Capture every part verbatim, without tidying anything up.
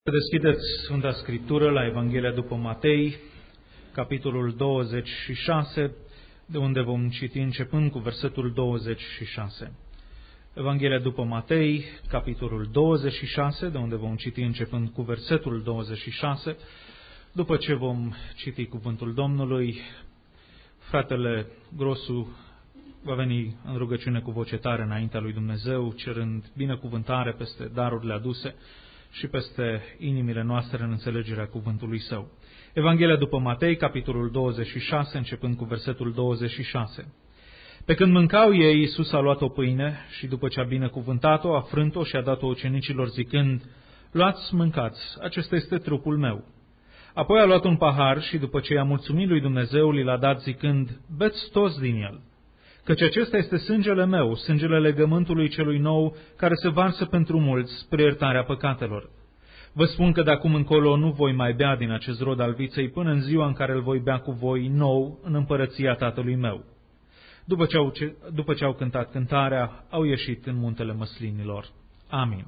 Deschideți Sfânta Scriptură la Evanghelia după Matei, capitolul douăzeci și șase, de unde vom citi începând cu versetul douăzeci și șase. Evanghelia după Matei, capitolul douăzeci și șase, de unde vom citi începând cu versetul douăzeci și șase. După ce vom citi cuvântul Domnului, fratele Grosu va veni în rugăciune cu voce tare înaintea lui Dumnezeu, cerând binecuvântare peste darurile aduse și peste inimile noastre în înțelegerea cuvântului Său. Evanghelia după Matei, capitolul douăzeci și șase, începând cu versetul douăzeci și șase. Pe când mâncau ei, Iisus a luat o pâine și după ce a binecuvântat-o, a frânt-o și a dat-o ucenicilor zicând: "Luați, mâncați, acesta este trupul meu." Apoi a luat un pahar și după ce i-a mulțumit lui Dumnezeu, li l-a dat zicând: "Beți toți din el, căci acesta este sângele meu, sângele legământului celui nou, care se varsă pentru mulți spre iertarea păcatelor. Vă spun că de acum încolo nu voi mai bea din acest rod al viței până în ziua în care îl voi bea cu voi nou în împărăția Tatălui meu." După ce au, după ce au cântat cântarea, au ieșit în muntele măslinilor. Amin.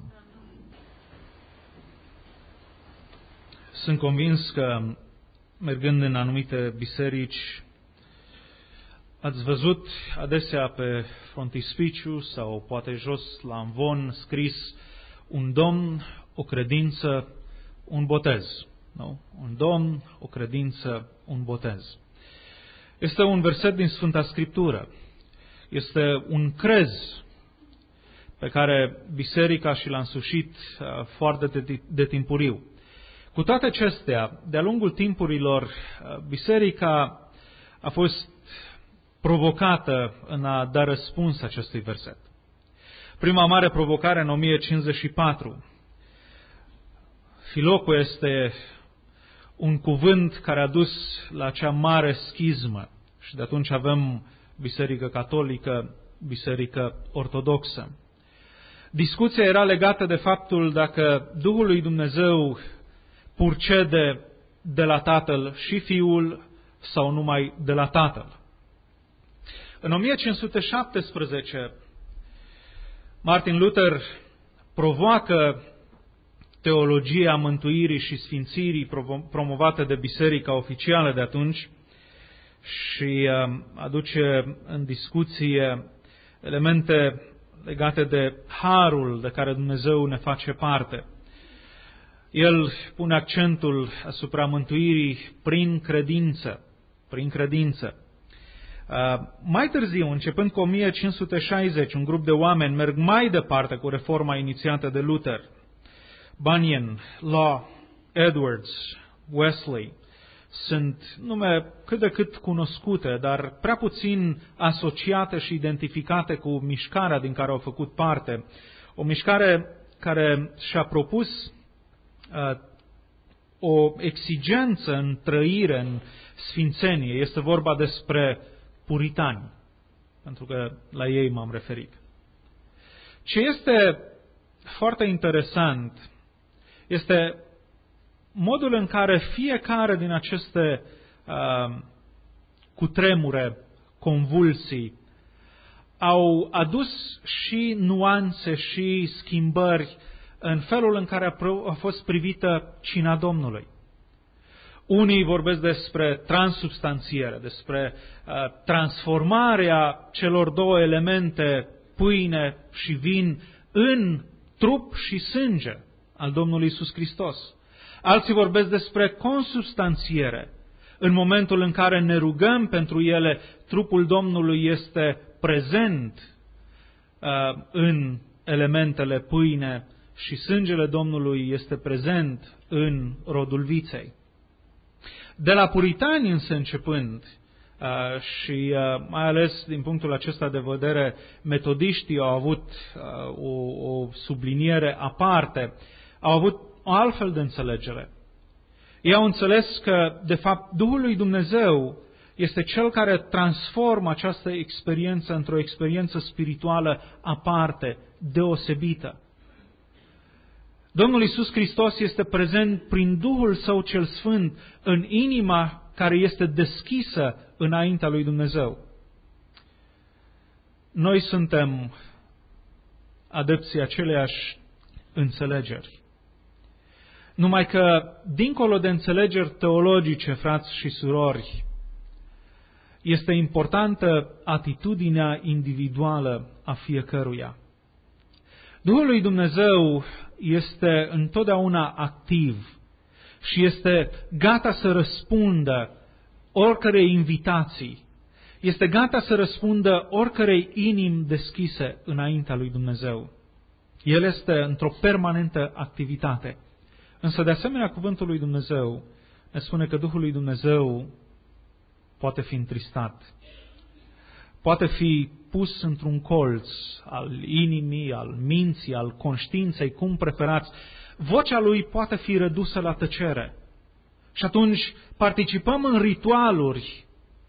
Sunt convins că, mergând în anumite biserici, ați văzut adesea pe frontispiciu sau poate jos la amvon scris: un domn, o credință, un botez. Nu? Un domn, o credință, un botez. Este un verset din Sfânta Scriptură. Este un crez pe care biserica și l-a însușit foarte de, de timpuriu. Cu toate acestea, de-a lungul timpurilor, biserica a fost provocată în a da răspuns acestui verset. Prima mare provocare în o mie cincizeci și patru. Filocul este un cuvânt care a dus la acea mare schismă și de atunci avem biserică catolică, biserică ortodoxă. Discuția era legată de faptul dacă Duhul lui Dumnezeu purcede de la Tatăl și Fiul sau numai de la Tatăl. În o mie cinci sute șaptesprezece, Martin Luther provoacă teologia mântuirii și sfințirii promovată de biserica oficială de atunci și aduce în discuție elemente legate de harul de care Dumnezeu ne face parte. El pune accentul asupra mântuirii prin credință, prin credință. Uh, mai târziu, începând cu o mie cinci sute șaizeci, un grup de oameni merg mai departe cu reforma inițiată de Luther. Bunyan, Law, Edwards, Wesley sunt nume cât de cât cunoscute, dar prea puțin asociate și identificate cu mișcarea din care au făcut parte. O mișcare care și-a propus uh, o exigență în trăire, în sfințenie. Este vorba despre puritani, pentru că la ei m-am referit. Ce este foarte interesant este modul în care fiecare din aceste uh, cutremure, convulsii, au adus și nuanțe și schimbări în felul în care a fost privită cina Domnului. Unii vorbesc despre transubstanțiere, despre uh, transformarea celor două elemente, pâine și vin, în trup și sânge al Domnului Iisus Hristos. Alții vorbesc despre consubstanțiere. În momentul în care ne rugăm pentru ele, trupul Domnului este prezent uh, în elementele pâine și sângele Domnului este prezent în rodul viței. De la puritani însă începând, uh, și uh, mai ales din punctul acesta de vedere, metodiștii au avut uh, o, o subliniere aparte, au avut o altfel de înțelegere. Ei au înțeles că, de fapt, Duhul lui Dumnezeu este Cel care transformă această experiență într-o experiență spirituală aparte, deosebită. Domnul Iisus Hristos este prezent prin Duhul Său cel Sfânt în inima care este deschisă înaintea lui Dumnezeu. Noi suntem adepții aceleiași înțelegeri. Numai că, dincolo de înțelegeri teologice, frați și surori, este importantă atitudinea individuală a fiecăruia. Duhul lui Dumnezeu este întotdeauna activ și este gata să răspundă oricărei invitații. Este gata să răspundă oricărei inimi deschise înaintea lui Dumnezeu. El este într-o permanentă activitate. Însă, de asemenea, cuvântul lui Dumnezeu ne spune că Duhul lui Dumnezeu poate fi întristat. Poate fi pus într-un colț al inimii, al minții, al conștiinței, cum preferați. Vocea lui poate fi redusă la tăcere. Și atunci participăm în ritualuri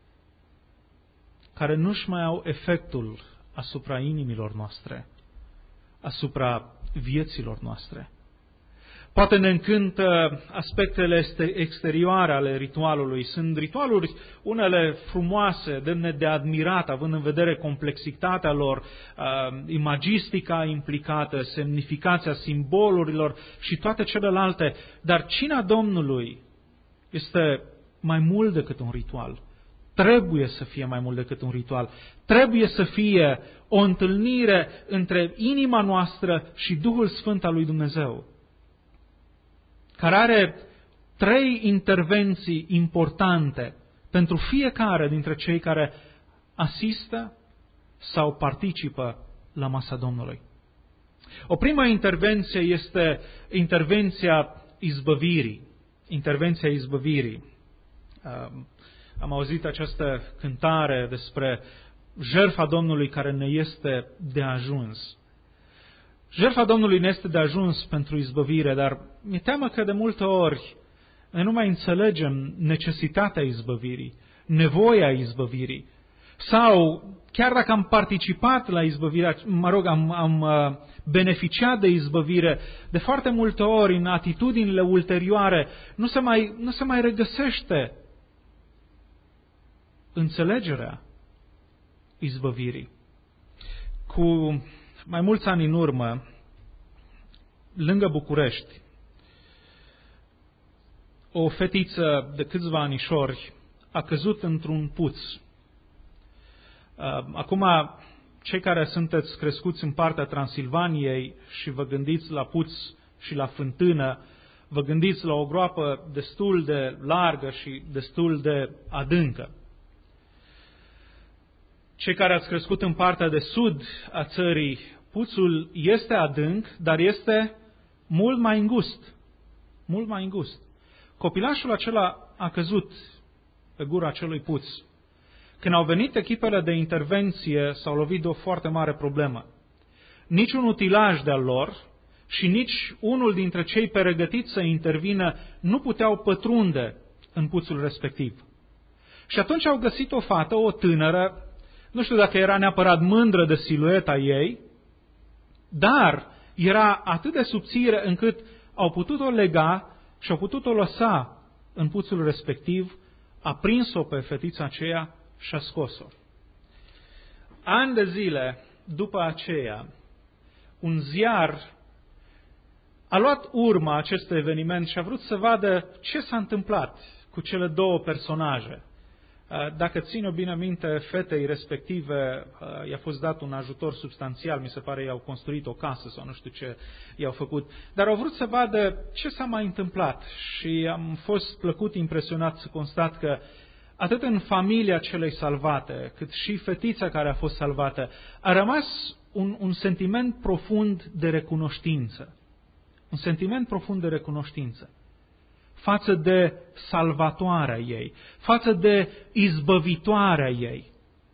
care nu-și mai au efectul asupra inimilor noastre, asupra vieților noastre. Poate ne încântă aspectele exterioare ale ritualului. Sunt ritualuri unele frumoase, demne de admirat, având în vedere complexitatea lor, imagistica implicată, semnificația simbolurilor și toate celelalte. Dar cina Domnului este mai mult decât un ritual. Trebuie să fie mai mult decât un ritual. Trebuie să fie o întâlnire între inima noastră și Duhul Sfânt al lui Dumnezeu, care are trei intervenții importante pentru fiecare dintre cei care asistă sau participă la masa Domnului. O primă intervenție este intervenția izbăvirii. Intervenția izbăvirii. Am auzit această cântare despre jertfa Domnului care ne este de ajuns. Jertfa Domnului ne este de ajuns pentru izbăvire, dar mi-e teamă că de multe ori noi nu mai înțelegem necesitatea izbăvirii, nevoia izbăvirii. Sau, chiar dacă am participat la izbăvire, mă rog, am, am beneficiat de izbăvire, de foarte multe ori, în atitudinile ulterioare, nu se mai, nu se mai regăsește înțelegerea izbăvirii. Cu mai mulți ani în urmă, lângă București, o fetiță de câțiva anișori a căzut într-un puț. Acum, cei care sunteți crescuți în partea Transilvaniei și vă gândiți la puț și la fântână, vă gândiți la o groapă destul de largă și destul de adâncă. Cei care ați crescut în partea de sud a țării, puțul este adânc, dar este mult mai îngust. Mult mai îngust. Copilașul acela a căzut pe gura acelui puț. Când au venit echipele de intervenție, s-au lovit de o foarte mare problemă. Nici un utilaj de-al lor și nici unul dintre cei pregătiți să intervină nu puteau pătrunde în puțul respectiv. Și atunci au găsit o fată, o tânără, nu știu dacă era neapărat mândră de silueta ei, dar era atât de subțire încât au putut-o lega și au putut-o lăsa în puțul respectiv, a prins-o pe fetița aceea și a scos-o. Ani de zile după aceea, un ziar a luat urma acestui eveniment și a vrut să vadă ce s-a întâmplat cu cele două personaje. Dacă țin-o bine minte, fetei respective i-a fost dat un ajutor substanțial, mi se pare i-au construit o casă sau nu știu ce i-au făcut, dar au vrut să vadă ce s-a mai întâmplat și am fost plăcut impresionat să constat că atât în familia celei salvate, cât și fetița care a fost salvată, a rămas un, un sentiment profund de recunoștință. Un sentiment profund de recunoștință față de salvatoarea ei, față de izbăvitoarea ei.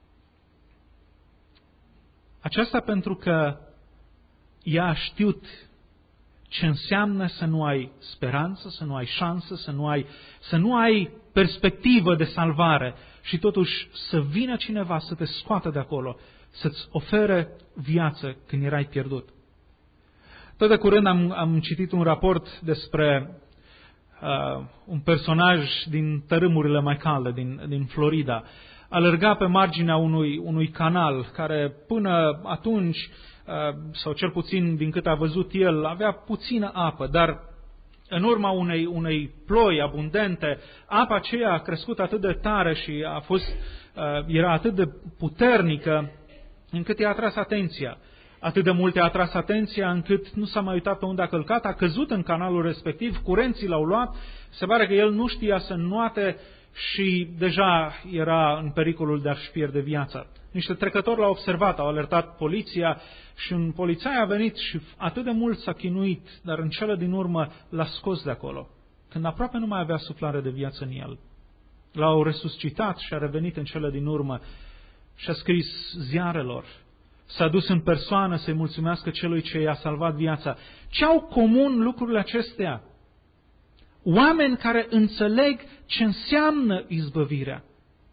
Aceasta pentru că ea a știut ce înseamnă să nu ai speranță, să nu ai șansă, să nu ai, să nu ai perspectivă de salvare și totuși să vină cineva să te scoată de acolo, să-ți ofere viață când erai pierdut. Tot de curând am, am citit un raport despre Uh, un personaj din tărâmurile mai calde, din, din Florida. Alerga pe marginea unui, unui canal care până atunci, uh, sau cel puțin din cât a văzut el, avea puțină apă, dar în urma unei, unei ploi abundente, apa aceea a crescut atât de tare și a fost, era atât de puternică, încât i-a atras atenția. Atât de mult i-a atras atenția încât nu s-a mai uitat pe unde a călcat, a căzut în canalul respectiv, curenții l-au luat, se pare că el nu știa să înnoate și deja era în pericolul de a-și pierde viața. Niște trecători l-au observat, au alertat poliția și un polițai a venit și atât de mult s-a chinuit, dar în cele din urmă l-a scos de acolo, când aproape nu mai avea suflare de viață în el. L-au resuscitat și a revenit în cele din urmă și a scris ziarelor. S-a dus în persoană să-i mulțumească celui ce i-a salvat viața. Ce au comun lucrurile acestea? Oameni care înțeleg ce înseamnă izbăvirea.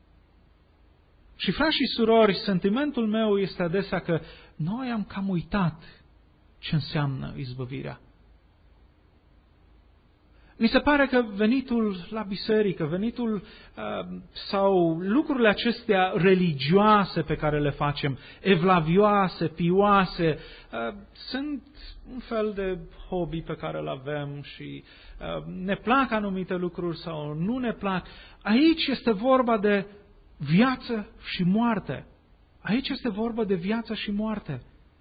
Și frați și surori, sentimentul meu este adesea că noi am cam uitat ce înseamnă izbăvirea. Mi se pare că venitul la biserică, venitul uh, sau lucrurile acestea religioase pe care le facem, evlavioase, pioase, uh, sunt un fel de hobby pe care îl avem și uh, ne plac anumite lucruri sau nu ne plac. Aici este vorba de viață și moarte. Aici este vorba de viață și moarte.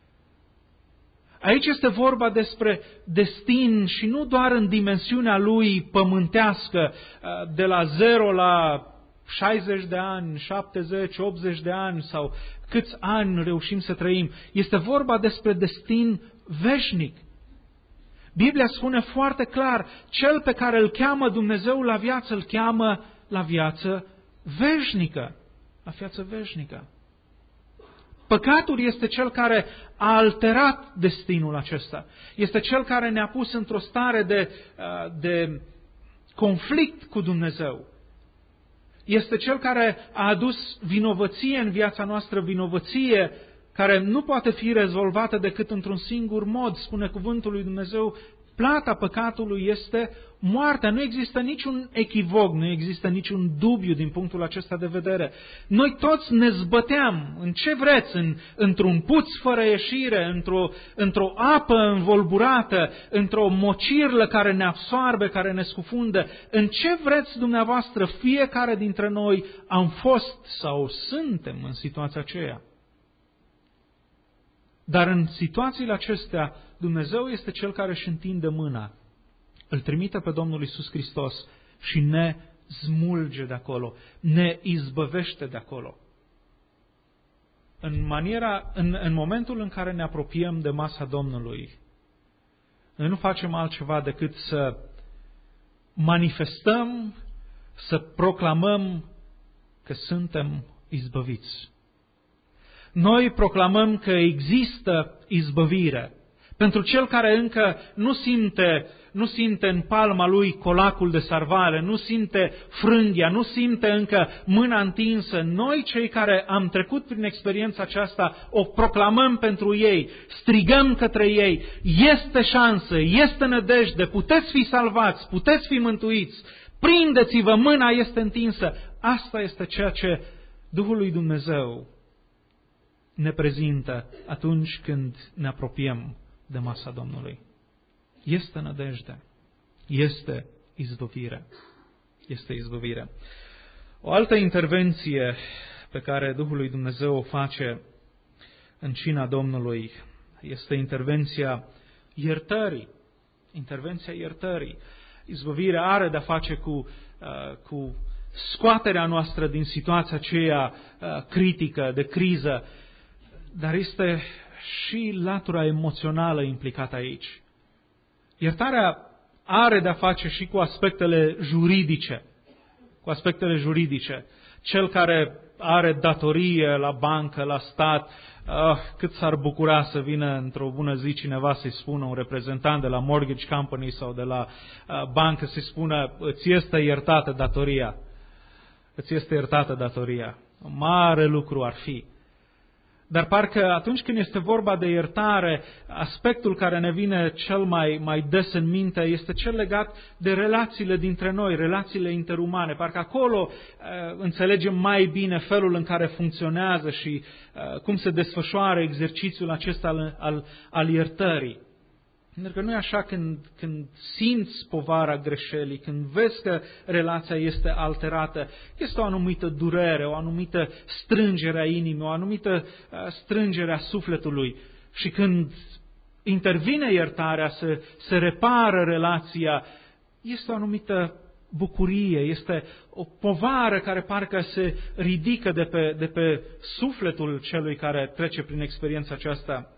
Aici este vorba despre destin și nu doar în dimensiunea lui pământească, de la zero la șaizeci de ani, șaptezeci, optzeci de ani sau câți ani reușim să trăim. Este vorba despre destin veșnic. Biblia spune foarte clar, cel pe care îl cheamă Dumnezeu la viață, îl cheamă la viață veșnică. La viață veșnică. Păcatul este cel care a alterat destinul acesta. Este cel care ne-a pus într-o stare de, de conflict cu Dumnezeu. Este cel care a adus vinovăție în viața noastră, vinovăție care nu poate fi rezolvată decât într-un singur mod. Spune cuvântul lui Dumnezeu, plata păcatului este moartea. Nu există niciun echivoc, nu există niciun dubiu din punctul acesta de vedere. Noi toți ne zbăteam, în ce vreți, în, într-un puț fără ieșire, într-o, într-o apă învolburată, într-o mocirlă care ne absoarbe, care ne scufundă. În ce vreți dumneavoastră, fiecare dintre noi am fost sau suntem în situația aceea. Dar în situațiile acestea, Dumnezeu este Cel care își întinde mâna, îl trimite pe Domnul Iisus Hristos și ne smulge de acolo, ne izbăvește de acolo. În, maniera, în, în momentul în care ne apropiem de masa Domnului, noi nu facem altceva decât să manifestăm, să proclamăm că suntem izbăviți. Noi proclamăm că există izbăvire. Pentru cel care încă nu simte, nu simte în palma lui colacul de salvare, nu simte frânghia, nu simte încă mâna întinsă, noi cei care am trecut prin experiența aceasta o proclamăm pentru ei, strigăm către ei, este șansă, este nădejde, puteți fi salvați, puteți fi mântuiți, prindeți-vă, mâna este întinsă. Asta este ceea ce Duhul lui Dumnezeu ne prezintă atunci când ne apropiem de masa Domnului. Este nădejde, este izbăvire, este izbăvire. O altă intervenție pe care Duhul lui Dumnezeu o face în cina Domnului este intervenția iertării. Intervenția iertării. Izbăvirea are de-a face cu, uh, cu scoaterea noastră din situația aceea uh, critică, de criză, dar este și latura emoțională implicată aici. Iertarea are de-a face și cu aspectele juridice. Cu aspectele juridice. Cel care are datorie la bancă, la stat, ah, cât s-ar bucura să vină într-o bună zi cineva să-i spună, un reprezentant de la mortgage company sau de la uh, bancă să-i spună, îți este iertată datoria. Îți este iertată datoria. Mare lucru ar fi. Dar parcă atunci când este vorba de iertare, aspectul care ne vine cel mai, mai des în minte este cel legat de relațiile dintre noi, relațiile interumane. Parcă acolo uh, înțelegem mai bine felul în care funcționează și uh, cum se desfășoară exercițiul acesta al, al, al iertării. Pentru că nu e așa când, când simți povara greșelii, când vezi că relația este alterată, este o anumită durere, o anumită strângere a inimii, o anumită strângere a sufletului. Și când intervine iertarea, se, se repară relația, este o anumită bucurie, este o povară care parcă se ridică de pe, de pe sufletul celui care trece prin experiența aceasta.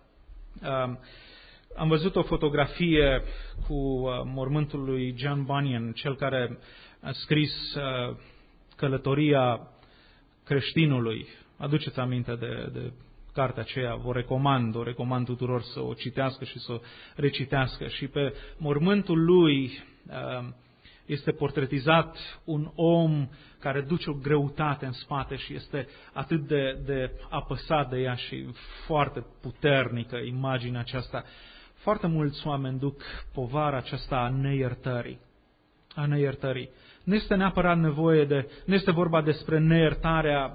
Am văzut o fotografie cu mormântul lui John Bunyan, cel care a scris Călătoria creștinului. Aduceți aminte de, de cartea aceea, vă recomand, o recomand tuturor să o citească și să o recitească. Și pe mormântul lui este portretizat un om care duce o greutate în spate și este atât de, de apăsat de ea și foarte puternică imaginea aceasta. Foarte mulți oameni duc povara aceasta a neiertării. A neiertării. Nu este neapărat nevoie de, nu este vorba despre neiertarea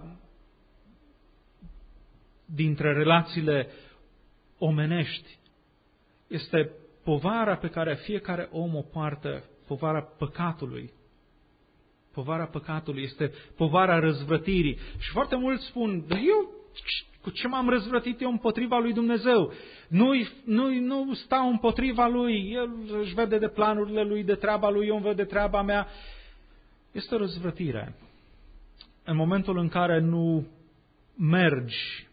dintre relațiile omenești. Este povara pe care fiecare om o poartă, povara păcatului. Povara păcatului este povara răzvrătirii. Și foarte mulți spun, dar eu cu ce m-am răzvrătit eu împotriva lui Dumnezeu? Nu-i, nu, nu stau împotriva lui, el își vede de planurile lui, de treaba lui, eu îmi văd de treaba mea. Este o răzvrătire. În momentul în care nu mergi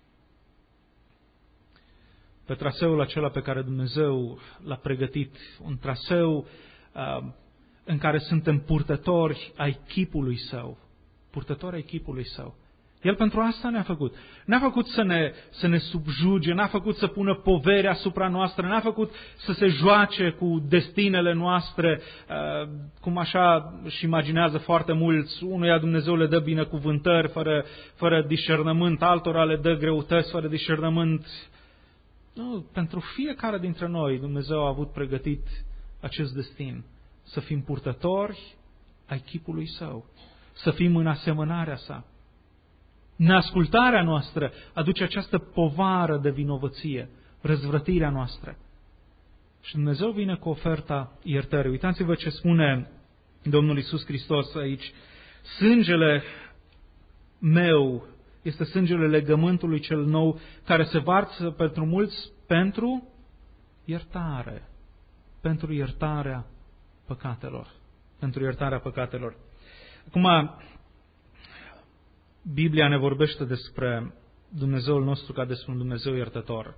pe traseul acela pe care Dumnezeu l-a pregătit, un traseu uh, în care suntem purtători ai chipului Său, purtători ai chipului Său. El pentru asta ne-a făcut. N-a făcut să ne, să ne subjuge, n-a făcut să pună povere asupra noastră, n-a făcut să se joace cu destinele noastre, uh, cum așa își imaginează foarte mulți. Unuia Dumnezeu le dă binecuvântări fără, fără discernământ, altora le dă greutăți fără discernământ. Nu, pentru fiecare dintre noi Dumnezeu a avut pregătit acest destin. Să fim purtători ai chipului Său, să fim în asemănarea Sa. Neascultarea noastră aduce această povară de vinovăție, răzvrătirea noastră. Și Dumnezeu vine cu oferta iertării. Uitați-vă ce spune Domnul Iisus Hristos aici. Sângele meu este sângele legământului cel nou care se varsă pentru mulți pentru iertare. Pentru iertarea păcatelor. Pentru iertarea păcatelor. Acum, Biblia ne vorbește despre Dumnezeul nostru ca despre un Dumnezeu iertător.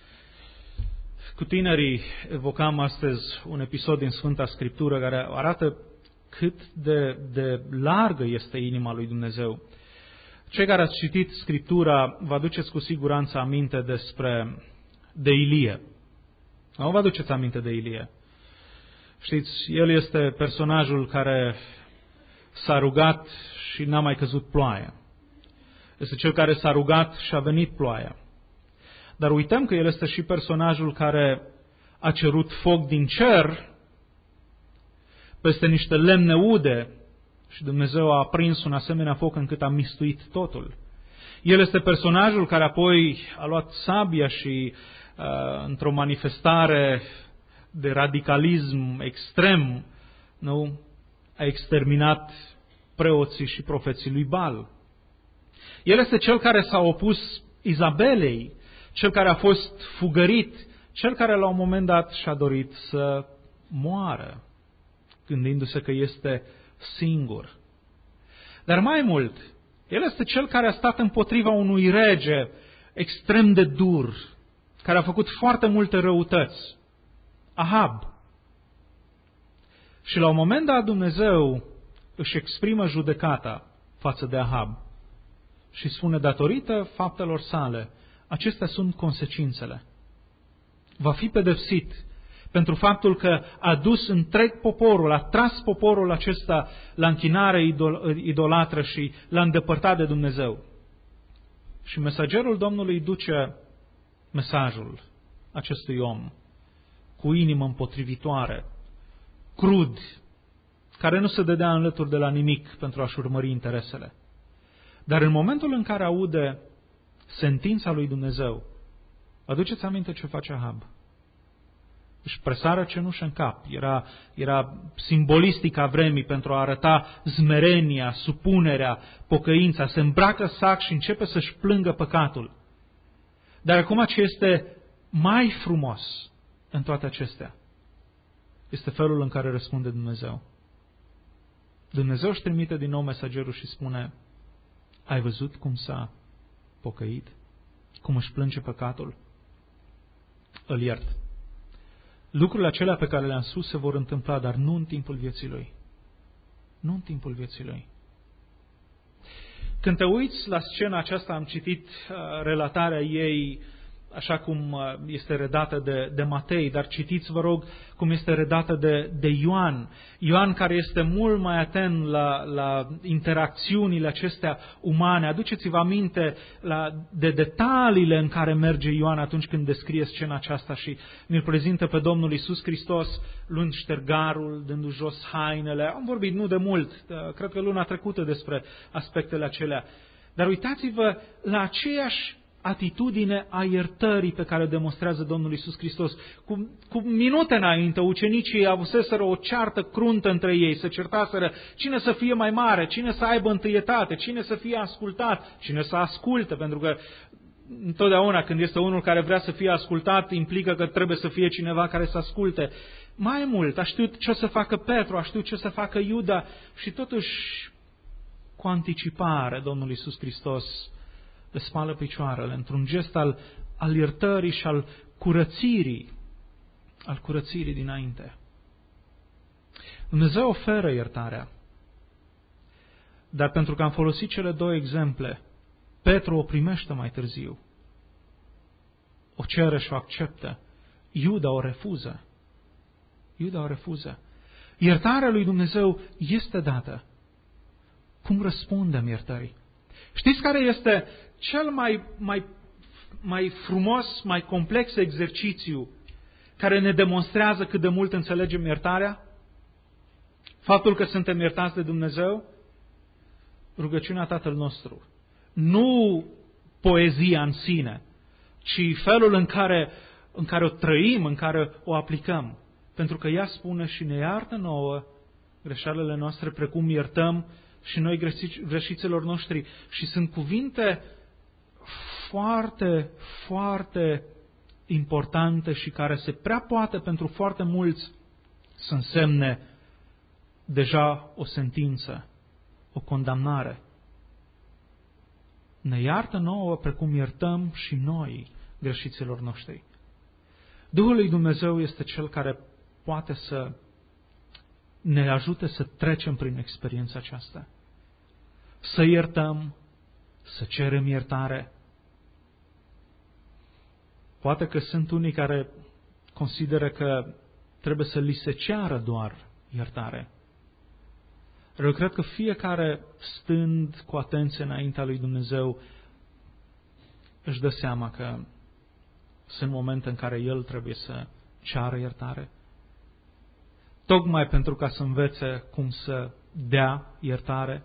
Cu tinerii evocam astăzi un episod din Sfânta Scriptură care arată cât de, de largă este inima lui Dumnezeu. Cei care ați citit Scriptura, vă aduceți cu siguranță aminte despre de Ilie. Nu vă aduceți aminte de Ilie? Știți, el este personajul care s-a rugat și n-a mai căzut ploaia. Este cel care s-a rugat și a venit ploaia. Dar uităm că el este și personajul care a cerut foc din cer peste niște lemne ude și Dumnezeu a aprins un asemenea foc încât a mistuit totul. El este personajul care apoi a luat sabia și uh, într-o manifestare de radicalism extrem, nu, a exterminat preoții și profeții lui Baal. El este cel care s-a opus Izabelei, cel care a fost fugărit, cel care la un moment dat și-a dorit să moară, gândindu-se că este singur. Dar mai mult, el este cel care a stat împotriva unui rege extrem de dur, care a făcut foarte multe răutăți, Ahab. Și la un moment dat Dumnezeu își exprimă judecata față de Ahab și spune, datorită faptelor sale, acestea sunt consecințele. Va fi pedepsit pentru faptul că a dus întreg poporul, a tras poporul acesta la închinare idol- idolatră și l-a îndepărtat de Dumnezeu. Și mesagerul Domnului duce mesajul acestui om cu inimă împotrivitoare, crud, care nu se dădea înlături de la nimic pentru a-și urmări interesele. Dar în momentul în care aude sentința lui Dumnezeu, aduceți aminte ce face Ahab. Își presară cenușă în cap. Era, era simbolistica vremii pentru a arăta zmerenia, supunerea, pocăința. Se îmbracă sac și începe să-și plângă păcatul. Dar acum ce este mai frumos în toate acestea este felul în care răspunde Dumnezeu. Dumnezeu își trimite din nou mesagerul și spune: ai văzut cum s-a pocăit? Cum își plânge păcatul? Îl iert. Lucrurile acelea pe care le-am spus se vor întâmpla, dar nu în timpul vieții lui. Nu în timpul vieții lui. Când te uiți la scena aceasta, am citit uh, relatarea ei așa cum uh, este redată de, de Matei, dar citiți, vă rog, cum este redată de, de Ioan. Ioan, care este mult mai atent la, la interacțiunile acestea umane. Aduceți-vă aminte la, de detaliile în care merge Ioan atunci când descrie scena aceasta și ne-l prezintă pe Domnul Iisus Hristos luând ștergarul, dându-și jos hainele. Am vorbit nu de mult, cred că luna trecută, despre aspectele acelea. Dar uitați-vă la aceeași atitudine a iertării pe care o demonstrează Domnul Iisus Hristos. Cu, cu minute înainte, ucenicii avuseseră o ceartă cruntă între ei, se certaseră cine să fie mai mare, cine să aibă întâietate, cine să fie ascultat, cine să asculte, pentru că întotdeauna când este unul care vrea să fie ascultat, implică că trebuie să fie cineva care să asculte. Mai mult, a știut ce o să facă Petru, a știut ce o să facă Iuda și totuși, cu anticipare, Domnul Iisus Hristos le spală picioarele într-un gest al, al iertării și al curățirii, al curățirii dinainte. Dumnezeu oferă iertarea, dar pentru că am folosit cele două exemple, Petru o primește mai târziu, o cere și o acceptă, Iuda o refuză. Iuda o refuză. Iertarea lui Dumnezeu este dată. Cum răspundem iertării? Știți care este cel mai, mai, mai frumos, mai complex exercițiu care ne demonstrează cât de mult înțelegem iertarea? Faptul că suntem iertați de Dumnezeu? Rugăciunea Tatăl nostru. Nu poezia în sine, ci felul în care, în care o trăim, în care o aplicăm. Pentru că ea spune și ne iartă nouă greșelile noastre, precum iertăm și noi greșiților noștri. Și sunt cuvinte foarte, foarte importante și care se prea poate pentru foarte mulți să însemne deja o sentință, o condamnare. Ne iartă nouă precum iertăm și noi greșiților noștri. Duhul lui Dumnezeu este Cel care poate să ne ajute să trecem prin experiența aceasta. Să iertăm, să cerem iertare. Poate că sunt unii care consideră că trebuie să li se ceară doar iertare. Eu cred că fiecare, stând cu atenție înaintea lui Dumnezeu, își dă seama că sunt momente în care el trebuie să ceară iertare. Tocmai pentru ca să învețe cum să dea iertare.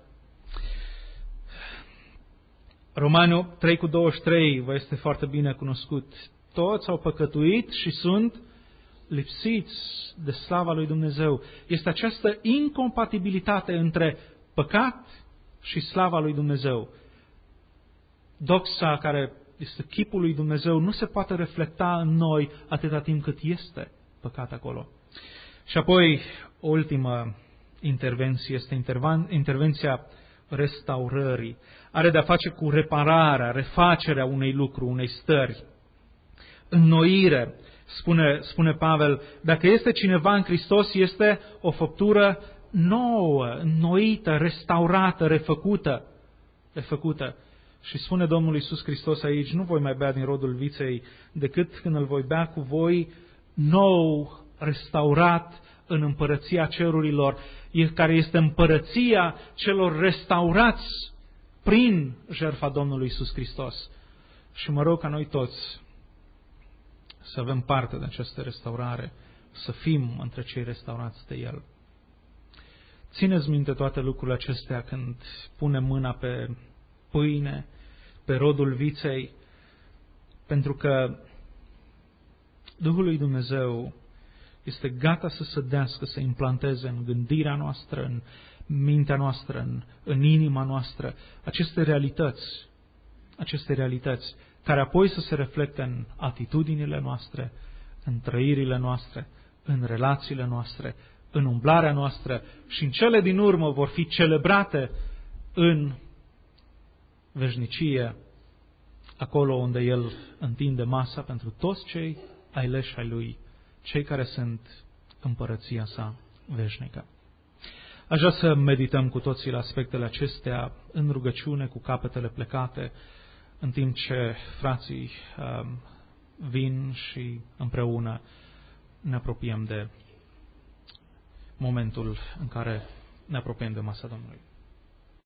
Romani trei cu douăzeci și trei vă este foarte bine cunoscut. Toți au păcătuit și sunt lipsiți de slava lui Dumnezeu. Este această incompatibilitate între păcat și slava lui Dumnezeu. Doxa, care este chipul lui Dumnezeu, nu se poate reflecta în noi atâta timp cât este păcat acolo. Și apoi, o ultimă intervenție este intervenția restaurării. Are de-a face cu repararea, refacerea unei lucru, unei stări. Înnoire, spune, spune Pavel, dacă este cineva în Hristos, este o făptură nouă, înnoită, restaurată, refăcută. refăcută. Și spune Domnul Iisus Hristos aici, nu voi mai bea din rodul viței decât când îl voi bea cu voi nou, restaurat în împărăția cerurilor, care este împărăția celor restaurați prin jertfa Domnului Iisus Hristos. Și mă rog ca noi toți să avem parte de această restaurare, să fim între cei restaurați de El. Țineți minte toate lucrurile acestea când punem mâna pe pâine, pe rodul viței, pentru că Duhul lui Dumnezeu este gata să sădească, să implanteze în gândirea noastră, în mintea noastră, în, în inima noastră, aceste realități, aceste realități, care apoi să se reflecte în atitudinile noastre, în trăirile noastre, în relațiile noastre, în umblarea noastră și în cele din urmă vor fi celebrate în veșnicie, acolo unde El întinde masa pentru toți cei aleși ai Lui, cei care sunt împărăția sa veșnică. Aș vrea să medităm cu toții la aspectele acestea în rugăciune, cu capetele plecate, în timp ce frații um, vin și împreună ne apropiem de momentul în care ne apropiem de masa Domnului.